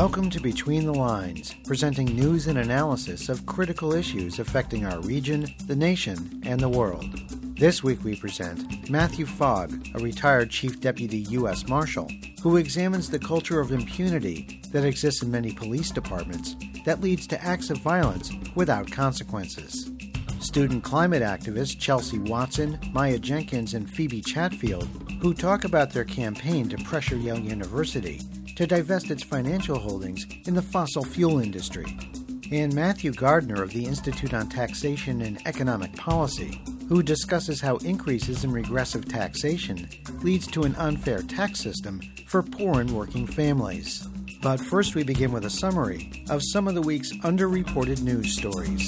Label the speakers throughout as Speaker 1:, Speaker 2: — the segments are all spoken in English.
Speaker 1: Welcome to Between the Lines, presenting news and analysis of critical issues affecting our region, the nation, and the world. This week we present Matthew Fogg, a retired Chief Deputy U.S. Marshal, who examines the culture of impunity that exists in many police departments that leads to acts of violence without consequences. Student climate activists Chelsea Watson, Maya Jenkins, and Phoebe Chatfield, who talk about their campaign to pressure Yale University to divest its financial holdings in the fossil fuel industry. And Matthew Gardner of the Institute on Taxation and Economic Policy, who discusses how increases in regressive taxation leads to an unfair tax system for poor and working families. But first we begin with a summary of some of the week's underreported news stories.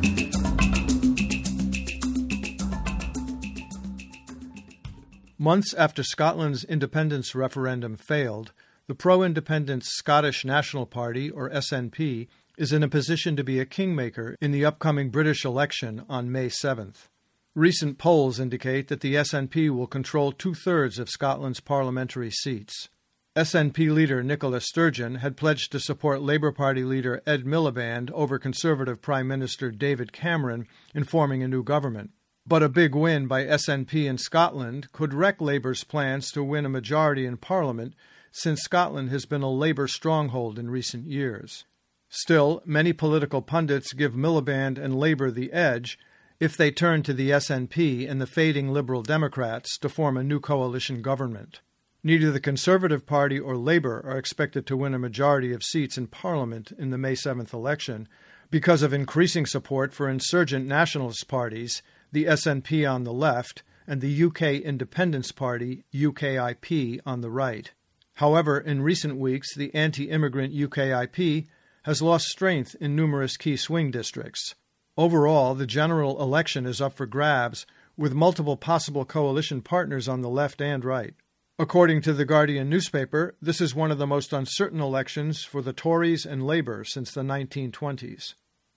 Speaker 2: Months after Scotland's independence referendum failed, the pro-independence Scottish National Party, or SNP, is in a position to be a kingmaker in the upcoming British election on May 7th. Recent polls indicate that the SNP will control two-thirds of Scotland's parliamentary seats. SNP leader Nicola Sturgeon had pledged to support Labour Party leader Ed Miliband over Conservative Prime Minister David Cameron in forming a new government. But a big win by SNP in Scotland could wreck Labour's plans to win a majority in Parliament, since Scotland has been a Labour stronghold in recent years. Still, many political pundits give Miliband and Labour the edge if they turn to the SNP and the fading Liberal Democrats to form a new coalition government. Neither the Conservative Party or Labour are expected to win a majority of seats in Parliament in the May 7th election because of increasing support for insurgent nationalist parties, the SNP on the left, and the UK Independence Party, UKIP, on the right. However, in recent weeks, the anti-immigrant UKIP has lost strength in numerous key swing districts. Overall, the general election is up for grabs, with multiple possible coalition partners on the left and right. According to The Guardian newspaper, this is one of the most uncertain elections for the Tories and Labour since the 1920s.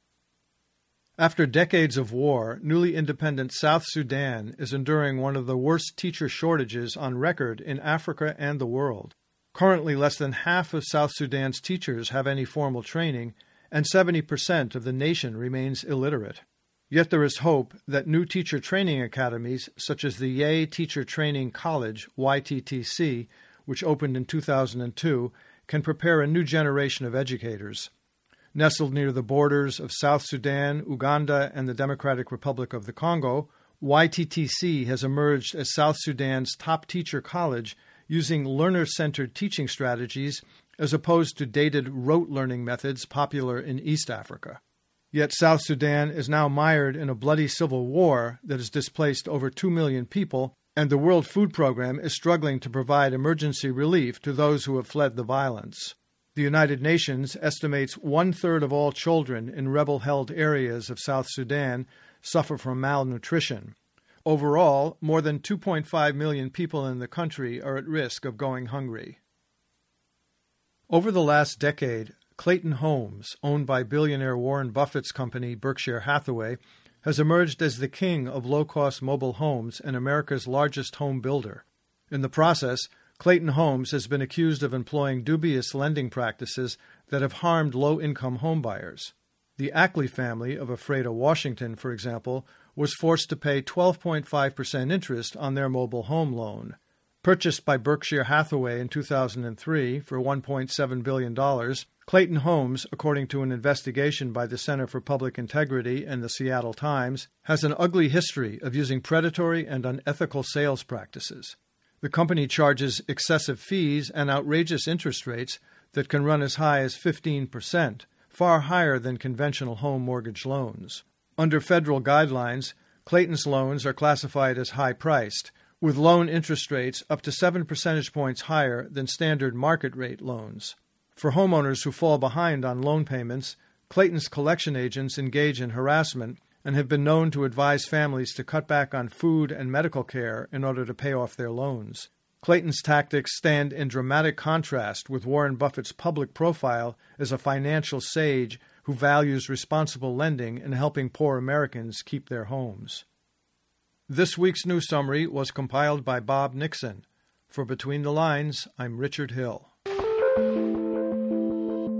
Speaker 2: After decades of war, newly independent South Sudan is enduring one of the worst teacher shortages on record in Africa and the world. Currently, less than half of South Sudan's teachers have any formal training, and 70% of the nation remains illiterate. Yet there is hope that new teacher training academies, such as the Yei Teacher Training College, YTTC, which opened in 2002, can prepare a new generation of educators. Nestled near the borders of South Sudan, Uganda, and the Democratic Republic of the Congo, YTTC has emerged as South Sudan's top teacher college, using learner-centered teaching strategies as opposed to dated rote learning methods popular in East Africa. Yet South Sudan is now mired in a bloody civil war that has displaced over 2 million people, and the World Food Program is struggling to provide emergency relief to those who have fled the violence. The United Nations estimates 1/3 of all children in rebel-held areas of South Sudan suffer from malnutrition. Overall, more than 2.5 million people in the country are at risk of going hungry. Over the last decade, Clayton Homes, owned by billionaire Warren Buffett's company Berkshire Hathaway, has emerged as the king of low-cost mobile homes and America's largest home builder. In the process, Clayton Homes has been accused of employing dubious lending practices that have harmed low-income homebuyers. The Ackley family of Ephrata, Washington, for example, was forced to pay 12.5% interest on their mobile home loan. Purchased by Berkshire Hathaway in 2003 for $1.7 billion, Clayton Homes, according to an investigation by the Center for Public Integrity and the Seattle Times, has an ugly history of using predatory and unethical sales practices. The company charges excessive fees and outrageous interest rates that can run as high as 15%, far higher than conventional home mortgage loans. Under federal guidelines, Clayton's loans are classified as high-priced, with loan interest rates up to 7 percentage points higher than standard market rate loans. For homeowners who fall behind on loan payments, Clayton's collection agents engage in harassment and have been known to advise families to cut back on food and medical care in order to pay off their loans. Clayton's tactics stand in dramatic contrast with Warren Buffett's public profile as a financial sage who values responsible lending and helping poor Americans keep their homes. This week's news summary was compiled by Bob Nixon. For Between the Lines, I'm Richard Hill.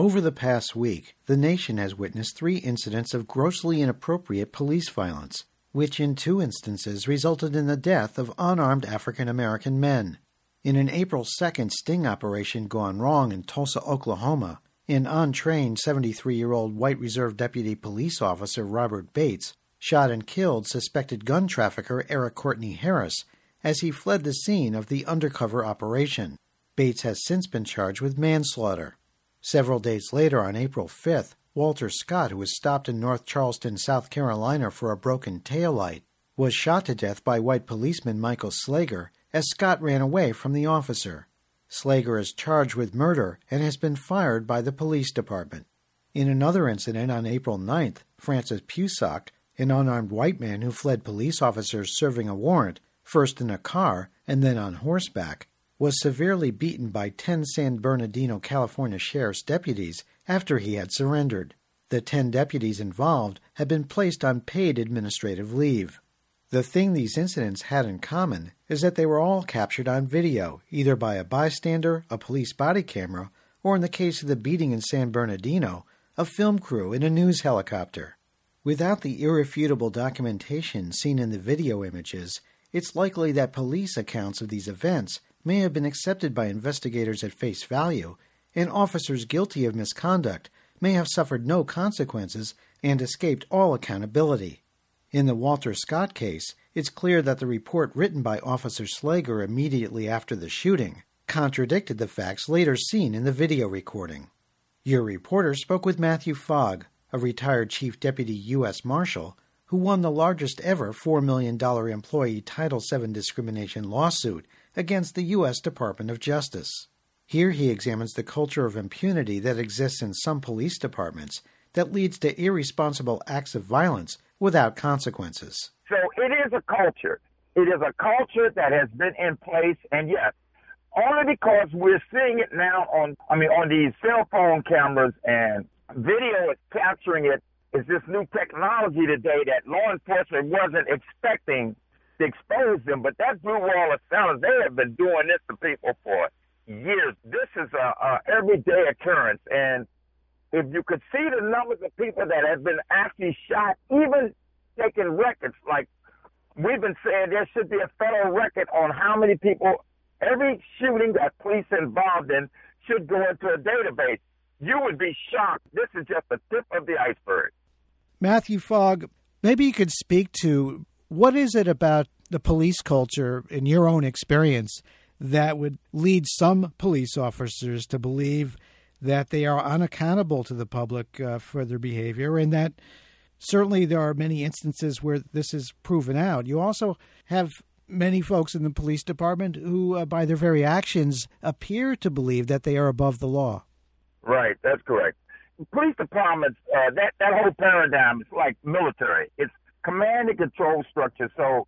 Speaker 1: Over the past week, the nation has witnessed 3 incidents of grossly inappropriate police violence, which in 2 instances resulted in the death of unarmed African American men. In an April 2nd sting operation gone wrong in Tulsa, Oklahoma, an untrained 73-year-old white reserve deputy police officer Robert Bates shot and killed suspected gun trafficker Eric Courtney Harris as he fled the scene of the undercover operation. Bates has since been charged with manslaughter. Several days later, on April 5th, Walter Scott, who was stopped in North Charleston, South Carolina for a broken taillight, was shot to death by white policeman Michael Slager as Scott ran away from the officer. Slager is charged with murder and has been fired by the police department. In another incident on April 9th, Francis Pusock, an unarmed white man who fled police officers serving a warrant, first in a car and then on horseback, was severely beaten by 10 San Bernardino, California sheriff's deputies after he had surrendered. The 10 deputies involved had been placed on paid administrative leave. The thing these incidents had in common is that they were all captured on video, either by a bystander, a police body camera, or in the case of the beating in San Bernardino, a film crew in a news helicopter. Without the irrefutable documentation seen in the video images, it's likely that police accounts of these events may have been accepted by investigators at face value, and officers guilty of misconduct may have suffered no consequences and escaped all accountability. In the Walter Scott case, it's clear that the report written by Officer Slager immediately after the shooting contradicted the facts later seen in the video recording. Your reporter spoke with Matthew Fogg, a retired Chief Deputy U.S. Marshal, who won the largest ever $4 million employee Title VII discrimination lawsuit against the U.S. Department of Justice. Here he examines the culture of impunity that exists in some police departments that leads to irresponsible acts of violence without consequences.
Speaker 3: So it is a culture. It is a culture that has been in place, and yes, only because we're seeing it now on these cell phone cameras and video is capturing it. Is this new technology today that law enforcement wasn't expecting to expose them, but that blue wall of silence, they have been doing this to people for years. This is a everyday occurrence, and if you could see the numbers of people that have been actually shot, even taking records, like we've been saying there should be a federal record on how many people, every shooting that police involved in should go into a database. You would be shocked. This is just the tip of the iceberg.
Speaker 1: Matthew Fogg, maybe you could speak to what is it about the police culture, in your own experience, that would lead some police officers to believe that they are unaccountable to the public for their behavior, and that certainly there are many instances where this is proven out. You also have many folks in the police department who, by their very actions, appear to believe that they are above the law.
Speaker 3: Right, that's correct. Police departments, that whole paradigm is like military. It's command and control structure. So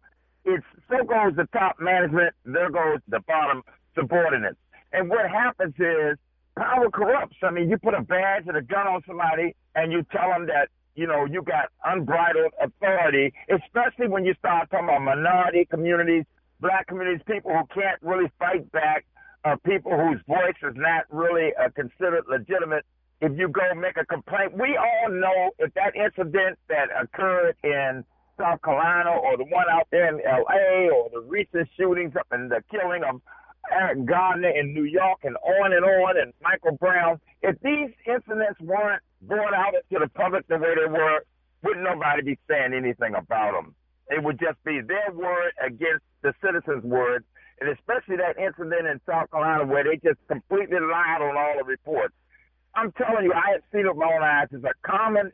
Speaker 3: goes the top management, there goes the bottom subordinates. And what happens is power corrupts. I mean, you put a badge and a gun on somebody and you tell them that, you got unbridled authority, especially when you start talking about minority communities, black communities, people who can't really fight back, people whose voice is not really considered legitimate. If you go make a complaint, we all know if that incident that occurred in South Carolina or the one out there in L.A. or the recent shootings up in the killing of Eric Gardner in New York and and Michael Brown, if these incidents weren't brought out to the public the way they were, wouldn't nobody be saying anything about them. It would just be their word against the citizens' word, and especially that incident in South Carolina where they just completely lied on all the reports. I'm telling you, I have seen it with my own eyes. It is a common,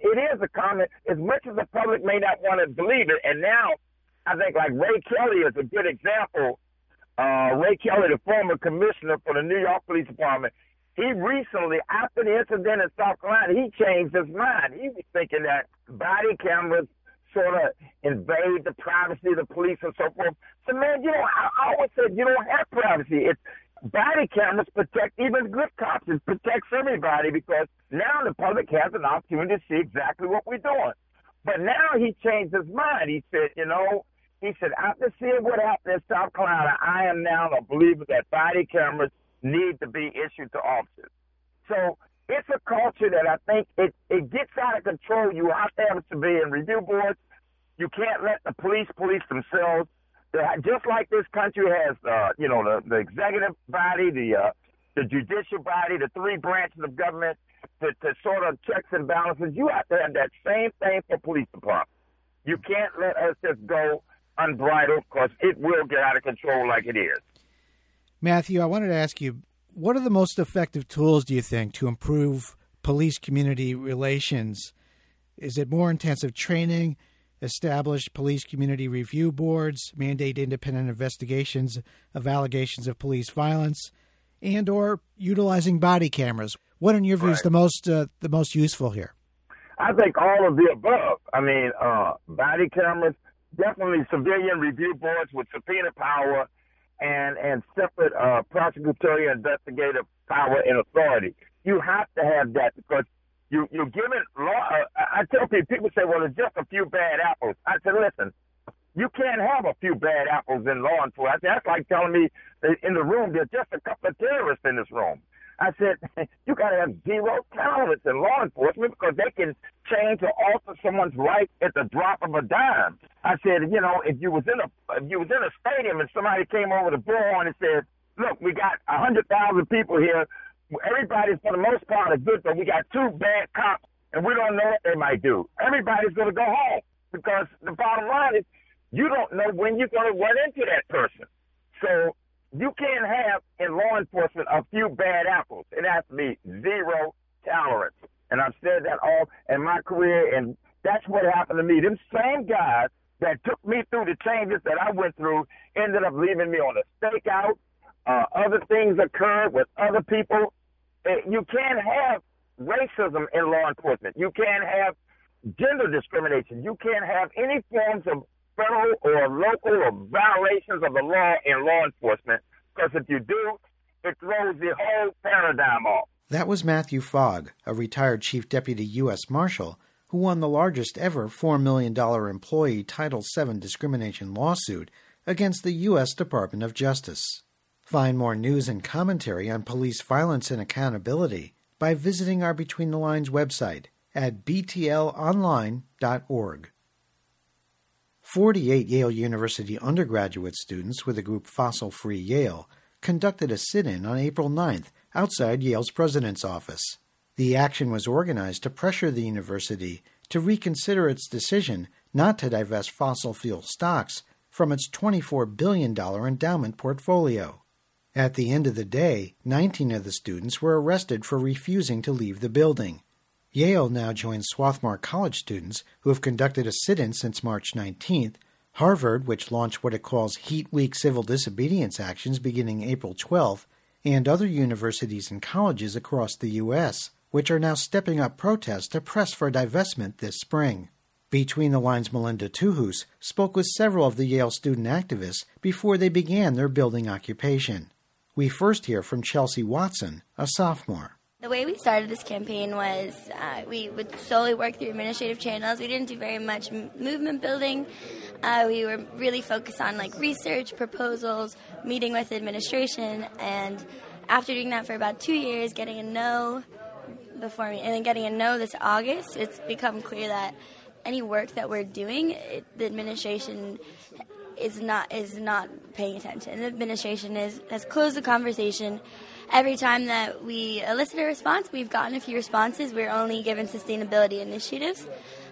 Speaker 3: as much as the public may not want to believe it. And now, I think like Ray Kelly is a good example. Ray Kelly, the former commissioner for the New York Police Department, he recently, after the incident in South Carolina, he changed his mind. He was thinking that body cameras sort of invade the privacy of the police and so forth. So, man, I always said you don't have privacy. It's body cameras protect even good cops. It protects everybody because now the public has an opportunity to see exactly what we're doing. But now he changed his mind. He said, after seeing what happened in South Carolina, I am now a believer that body cameras need to be issued to officers. So it's a culture that I think it gets out of control. You have to have civilian review boards. You can't let the police themselves. Just like this country has, the executive body, the judicial body, the three branches of government to sort of checks and balances. You have to have that same thing for police department. You can't let us just go unbridled because it will get out of control like it is.
Speaker 1: Matthew, I wanted to ask you, what are the most effective tools, do you think, to improve police-community relations? Is it more intensive training, establish police community review boards, mandate independent investigations of allegations of police violence, and or utilizing body cameras? What, in your view, is the most useful here?
Speaker 3: I think all of the above. I mean, body cameras, definitely civilian review boards with subpoena power and separate prosecutorial investigative power and authority. You have to have that because you're giving law. I tell people say, well, it's just a few bad apples. I said, listen, you can't have a few bad apples in law enforcement. That's like telling me that in the room there's just a couple of terrorists in this room. I said, you got to have zero tolerance in law enforcement because they can change or alter someone's life at the drop of a dime. I said, if you was in a stadium and somebody came over the bullhorn and said, look, we got 100,000 people here. Everybody's, for the most part, are good, but we got two bad cops, and we don't know what they might do. Everybody's going to go home because the bottom line is you don't know when you're going to run into that person. So you can't have in law enforcement a few bad apples. It has to be zero tolerance. And I've said that all in my career, and that's what happened to me. Them same guys that took me through the changes that I went through ended up leaving me on a stakeout. Other things occurred with other people. You can't have racism in law enforcement. You can't have gender discrimination. You can't have any forms of federal or local or violations of the law in law enforcement, because if you do, it throws the whole paradigm off.
Speaker 1: That was Matthew Fogg, a retired Chief Deputy U.S. Marshal who won the largest ever $4 million employee Title VII discrimination lawsuit against the U.S. Department of Justice. Find more news and commentary on police violence and accountability by visiting our Between the Lines website at btlonline.org. 48 Yale University undergraduate students with the group Fossil Free Yale conducted a sit-in on April 9th outside Yale's president's office. The action was organized to pressure the university to reconsider its decision not to divest fossil fuel stocks from its $24 billion endowment portfolio. At the end of the day, 19 of the students were arrested for refusing to leave the building. Yale now joins Swarthmore College students who have conducted a sit-in since March 19th, Harvard, which launched what it calls Heat Week civil disobedience actions beginning April 12th, and other universities and colleges across the U.S., which are now stepping up protests to press for divestment this spring. Between the Lines' Melinda Tuhus spoke with several of the Yale student activists before they began their building occupation. We first hear from Chelsea Watson, a sophomore.
Speaker 4: The way we started this campaign was we would solely work through administrative channels. We didn't do very much movement building. We were really focused on research, proposals, meeting with administration, and after doing that for about 2 years, getting a no before me, and then getting a no this August, it's become clear that any work that we're doing, the administration is not paying attention. The administration has closed the conversation. Every time that we elicit a response, we've gotten a few responses. We're only given sustainability initiatives.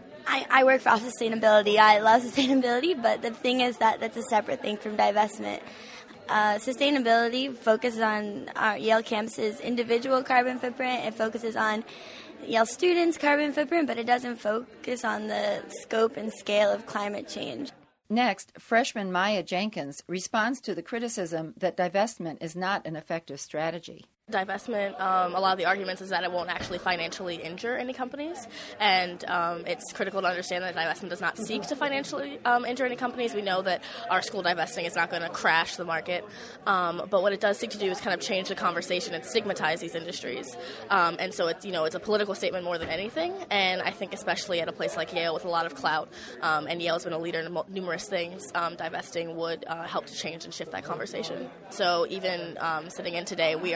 Speaker 4: I work for sustainability. I love sustainability, but the thing is that that's a separate thing from divestment. Sustainability focuses on our Yale campus's individual carbon footprint. It focuses on Yale students' carbon footprint, but it doesn't focus on the scope and scale of climate change.
Speaker 5: Next, freshman Maya Jenkins responds to the criticism that divestment is not an effective strategy.
Speaker 6: Divestment, a lot of the arguments is that it won't actually financially injure any companies, and it's critical to understand that divestment does not seek to financially injure any companies. We know that our school divesting is not going to crash the market, but what it does seek to do is kind of change the conversation and stigmatize these industries. And so it's a political statement more than anything, and I think especially at a place like Yale with a lot of clout, and Yale's been a leader in numerous things, divesting would help to change and shift that conversation. So even sitting in today, we are standing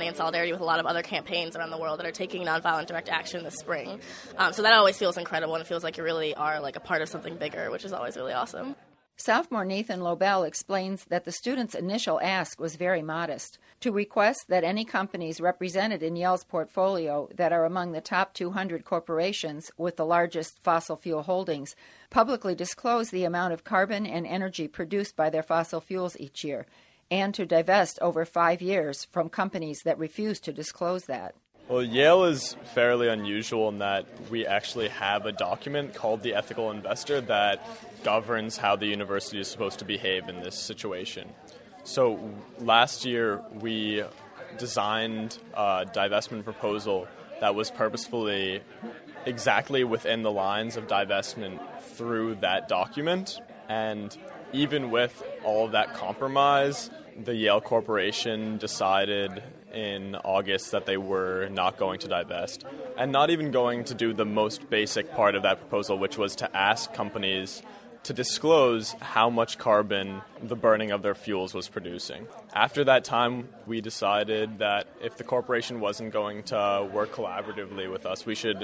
Speaker 6: in solidarity with a lot of other campaigns around the world that are taking nonviolent direct action this spring. So that always feels incredible, and it feels like you really are like a part of something bigger, which is always really awesome.
Speaker 5: Sophomore Nathan Lobel explains that the students' initial ask was very modest, to request that any companies represented in Yale's portfolio that are among the top 200 corporations with the largest fossil fuel holdings publicly disclose the amount of carbon and energy produced by their fossil fuels each year, and to divest over 5 years from companies that refuse to disclose that.
Speaker 7: Well, Yale is fairly unusual in that we actually have a document called the Ethical Investor that governs how the university is supposed to behave in this situation. So last year we designed a divestment proposal that was purposefully exactly within the lines of divestment through that document. And even with all of that compromise, the Yale Corporation decided in August that they were not going to divest and not even going to do the most basic part of that proposal, which was to ask companies to disclose how much carbon the burning of their fuels was producing. After that time, we decided that if the corporation wasn't going to work collaboratively with us, we should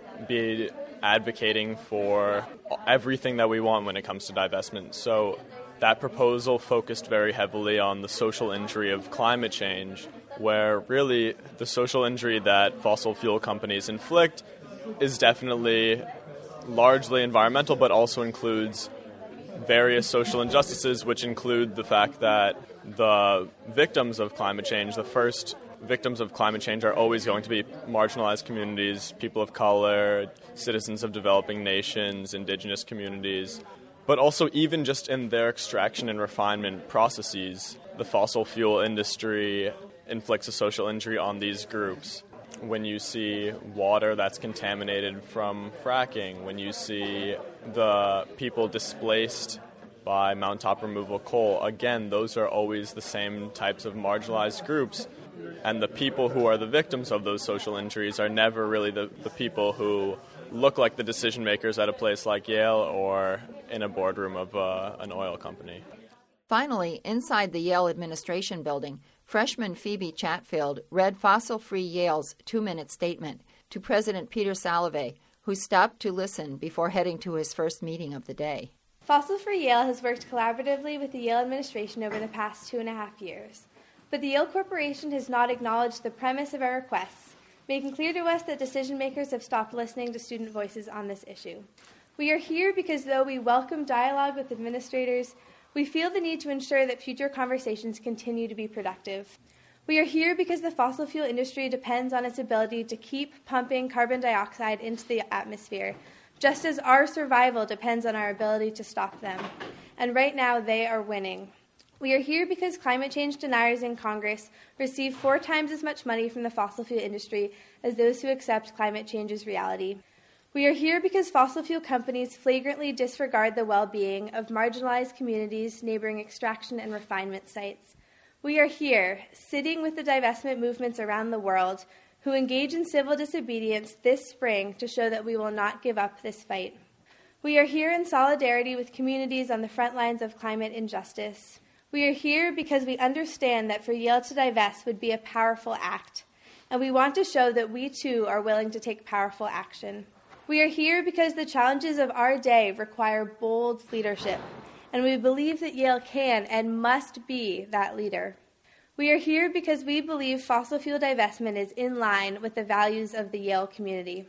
Speaker 7: be advocating for everything that we want when it comes to divestment. So that proposal focused very heavily on the social injury of climate change, where really the social injury that fossil fuel companies inflict is definitely largely environmental, but also includes various social injustices, which include the fact that the victims of climate change, the first victims of climate change, are always going to be marginalized communities, people of color, citizens of developing nations, indigenous communities. But also even just in their extraction and refinement processes, the fossil fuel industry inflicts a social injury on these groups. When you see water that's contaminated from fracking, when you see the people displaced by mountaintop removal coal, again, those are always the same types of marginalized groups. And the people who are the victims of those social injuries are never really the people who look like the decision makers at a place like Yale or in a boardroom of an oil company.
Speaker 5: Finally, inside the Yale administration building, freshman Phoebe Chatfield read Fossil Free Yale's 2-minute statement to President Peter Salovey, who stopped to listen before heading to his first meeting of the day.
Speaker 8: Fossil Free Yale has worked collaboratively with the Yale administration over the past 2.5 years, but the Yale Corporation has not acknowledged the premise of our requests, making clear to us that decision makers have stopped listening to student voices on this issue. We are here because though we welcome dialogue with administrators, we feel the need to ensure that future conversations continue to be productive. We are here because the fossil fuel industry depends on its ability to keep pumping carbon dioxide into the atmosphere, just as our survival depends on our ability to stop them. And right now, they are winning. We are here because climate change deniers in Congress receive 4 times as much money from the fossil fuel industry as those who accept climate change as reality. We are here because fossil fuel companies flagrantly disregard the well-being of marginalized communities neighboring extraction and refinement sites. We are here, sitting with the divestment movements around the world who engage in civil disobedience this spring to show that we will not give up this fight. We are here in solidarity with communities on the front lines of climate injustice. We are here because we understand that for Yale to divest would be a powerful act, and we want to show that we too are willing to take powerful action. We are here because the challenges of our day require bold leadership, and we believe that Yale can and must be that leader. We are here because we believe fossil fuel divestment is in line with the values of the Yale community.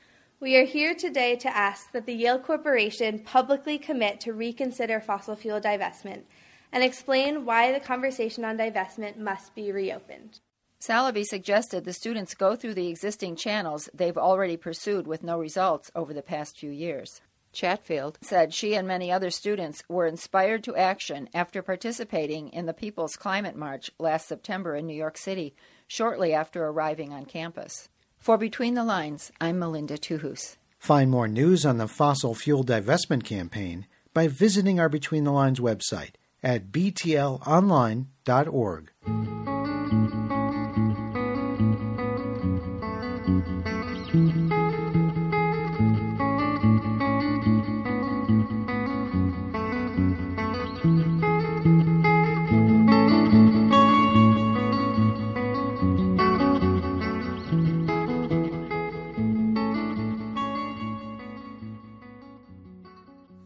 Speaker 8: We are here today to ask that the Yale Corporation publicly commit to reconsider fossil fuel divestment and explain why the conversation on divestment must be reopened.
Speaker 5: Salovey suggested the students go through the existing channels they've already pursued with no results over the past few years. Chatfield said she and many other students were inspired to action after participating in the People's Climate March last September in New York City, shortly after arriving on campus. For Between the Lines, I'm Melinda Tuhus.
Speaker 1: Find more news on the fossil fuel divestment campaign by visiting our Between the Lines website at btlonline.org.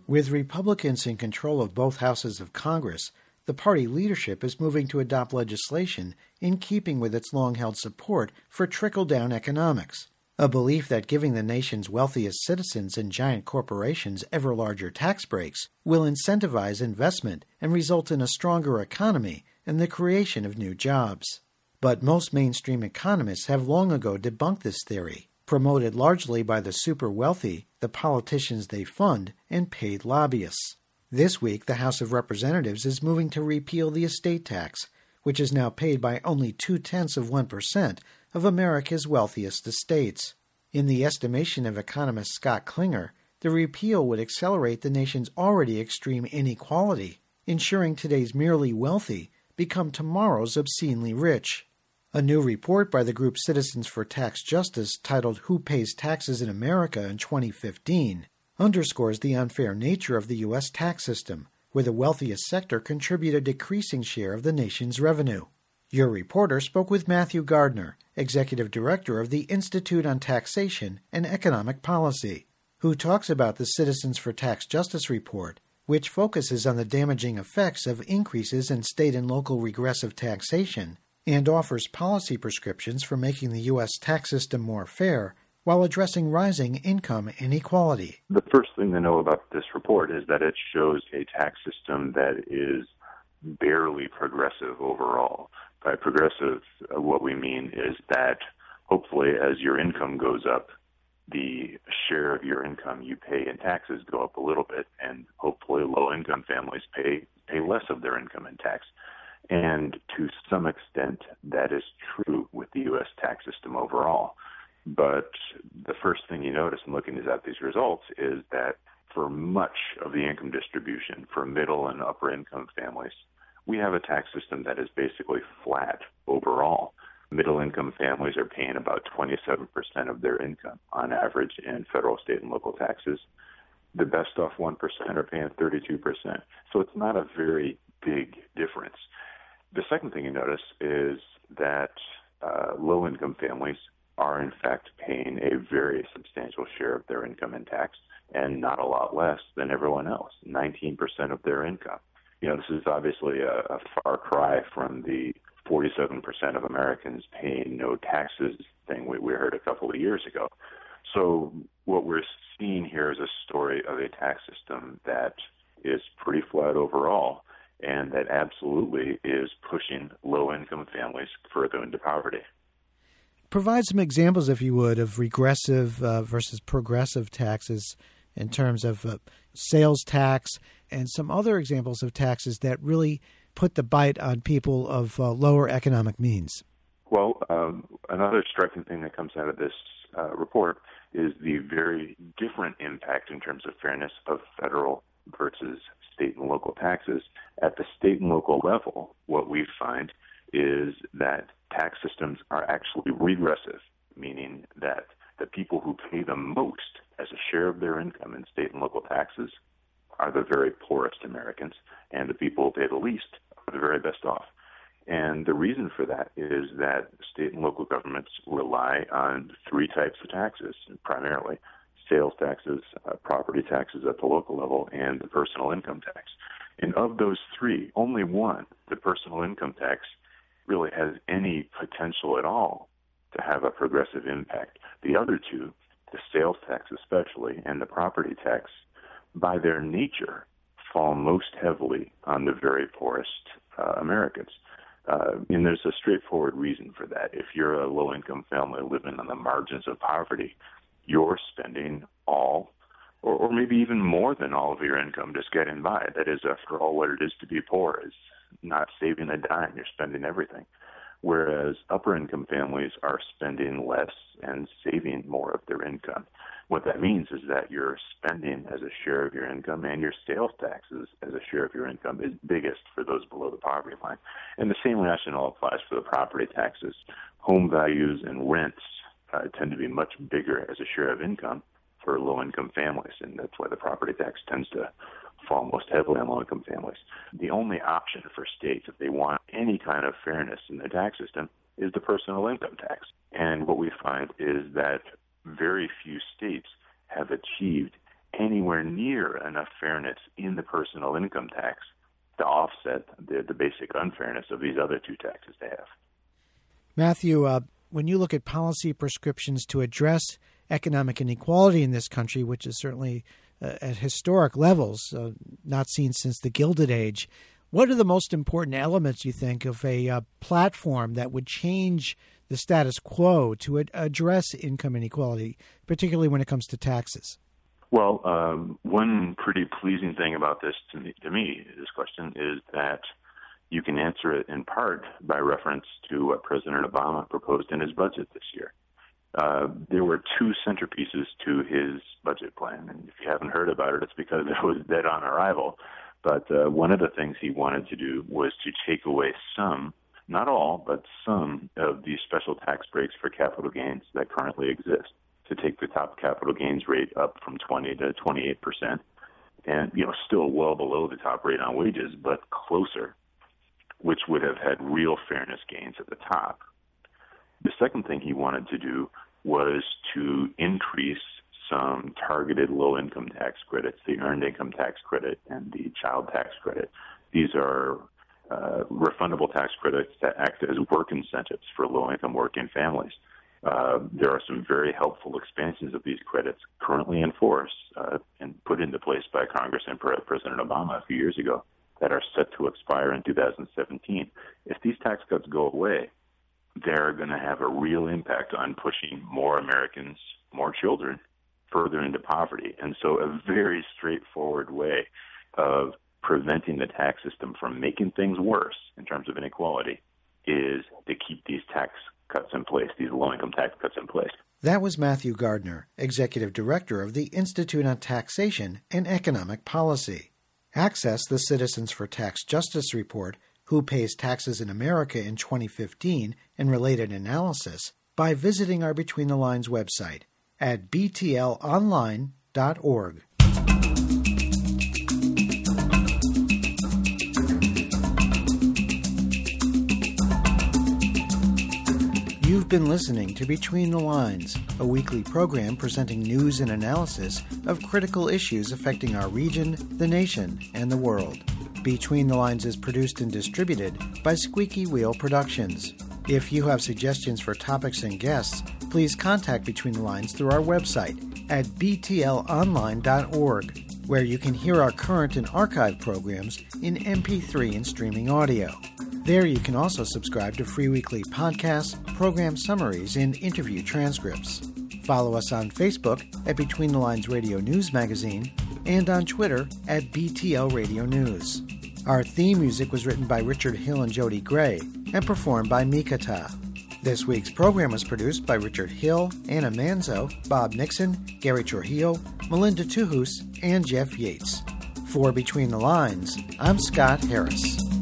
Speaker 1: With Republicans in control of both houses of Congress, the party leadership is moving to adopt legislation in keeping with its long-held support for trickle-down economics, a belief that giving the nation's wealthiest citizens and giant corporations ever larger tax breaks will incentivize investment and result in a stronger economy and the creation of new jobs. But most mainstream economists have long ago debunked this theory, promoted largely by the super wealthy, the politicians they fund, and paid lobbyists. This week, the House of Representatives is moving to repeal the estate tax, which is now paid by only 0.2% of America's wealthiest estates. In the estimation of economist Scott Klinger, the repeal would accelerate the nation's already extreme inequality, ensuring today's merely wealthy become tomorrow's obscenely rich. A new report by the group Citizens for Tax Justice, titled Who Pays Taxes in America in 2015, underscores the unfair nature of the U.S. tax system, where the wealthiest sector contribute a decreasing share of the nation's revenue. Your reporter spoke with Matthew Gardner, Executive Director of the Institute on Taxation and Economic Policy, who talks about the Citizens for Tax Justice report, which focuses on the damaging effects of increases in state and local regressive taxation and offers policy prescriptions for making the U.S. tax system more fair while addressing rising income inequality.
Speaker 9: The first thing to know about this report is that it shows a tax system that is barely progressive overall. By progressive, what we mean is that hopefully as your income goes up, the share of your income you pay in taxes go up a little bit, and hopefully low-income families pay less of their income in tax. And to some extent, that is true with the U.S. tax system overall. But the first thing you notice in looking at these results is that for much of the income distribution for middle and upper income families, we have a tax system that is basically flat overall. Middle income families are paying about 27% of their income on average in federal, state, and local taxes. The best off 1% are paying 32%. So it's not a very big difference. The second thing you notice is that low-income families are, in fact, paying a very substantial share of their income in tax, and not a lot less than everyone else, 19% of their income. This is obviously a far cry from the 47% of Americans paying no taxes thing we heard a couple of years ago. So what we're seeing here is a story of a tax system that is pretty flat overall, and that absolutely is pushing low-income families further into poverty.
Speaker 1: Provide some examples, if you would, of regressive versus progressive taxes in terms of sales tax and some other examples of taxes that really put the bite on people of lower economic means.
Speaker 9: Well, another striking thing that comes out of this report is the very different impact in terms of fairness of federal versus state and local taxes. At the state and local level, what we find is that tax systems are actually regressive, meaning that the people who pay the most as a share of their income in state and local taxes are the very poorest Americans, and the people who pay the least are the very best off. And the reason for that is that state and local governments rely on three types of taxes, primarily sales taxes, property taxes at the local level, and the personal income tax. And of those three, only one, the personal income tax, really has any potential at all to have a progressive impact. The other two, the sales tax especially, and the property tax, by their nature, fall most heavily on the very poorest Americans. And there's a straightforward reason for that. If you're a low-income family living on the margins of poverty, you're spending all, or maybe even more than all of your income just getting by. That is, after all, what it is to be poor is not saving a dime. You're spending everything. Whereas upper-income families are spending less and saving more of their income. What that means is that your spending as a share of your income and your sales taxes as a share of your income is biggest for those below the poverty line. And the same rationale applies for the property taxes. Home values and rents tend to be much bigger as a share of income for low-income families, and that's why the property tax tends to fall most heavily on low-income families. The only option for states, if they want any kind of fairness in the tax system, is the personal income tax. And what we find is that very few states have achieved anywhere near enough fairness in the personal income tax to offset the basic unfairness of these other two taxes they have.
Speaker 1: Matthew, when you look at policy prescriptions to address economic inequality in this country, which is certainly at historic levels, not seen since the Gilded Age, what are the most important elements, you think, of a platform that would change the status quo to address income inequality, particularly when it comes to taxes?
Speaker 9: Well, one pretty pleasing thing about this to me, this question, is that you can answer it in part by reference to what President Obama proposed in his budget this year. There were two centerpieces to his budget plan, and if you haven't heard about it, it's because it was dead on arrival. But one of the things he wanted to do was to take away some, not all, but some of the special tax breaks for capital gains that currently exist, to take the top capital gains rate up from 20 to 28%, and still well below the top rate on wages, but closer, which would have had real fairness gains at the top. The second thing he wanted to do was to increase some targeted low-income tax credits, the Earned Income Tax Credit and the Child Tax Credit. These are refundable tax credits that act as work incentives for low-income working families. There are some very helpful expansions of these credits currently in force and put into place by Congress and President Obama a few years ago that are set to expire in 2017. If these tax cuts go away, they're going to have a real impact on pushing more Americans, more children, further into poverty. And so a very straightforward way of preventing the tax system from making things worse in terms of inequality is to keep these tax cuts in place, these low-income tax cuts in place.
Speaker 1: That was Matthew Gardner, Executive Director of the Institute on Taxation and Economic Policy. Access the Citizens for Tax Justice report, Who Pays Taxes in America in 2015, and related analysis by visiting our Between the Lines website at btlonline.org. You've been listening to Between the Lines, a weekly program presenting news and analysis of critical issues affecting our region, the nation, and the world. Between the Lines is produced and distributed by Squeaky Wheel Productions. If you have suggestions for topics and guests, please contact Between the Lines through our website at btlonline.org, where you can hear our current and archive programs in MP3 and streaming audio. There you can also subscribe to free weekly podcasts, program summaries, and interview transcripts. Follow us on Facebook at Between the Lines Radio News Magazine and on Twitter at BTL Radio News. Our theme music was written by Richard Hill and Jody Gray and performed by Mikata. This week's program was produced by Richard Hill, Anna Manzo, Bob Nixon, Gary Trujillo, Melinda Tuhus, and Jeff Yates. For Between the Lines, I'm Scott Harris.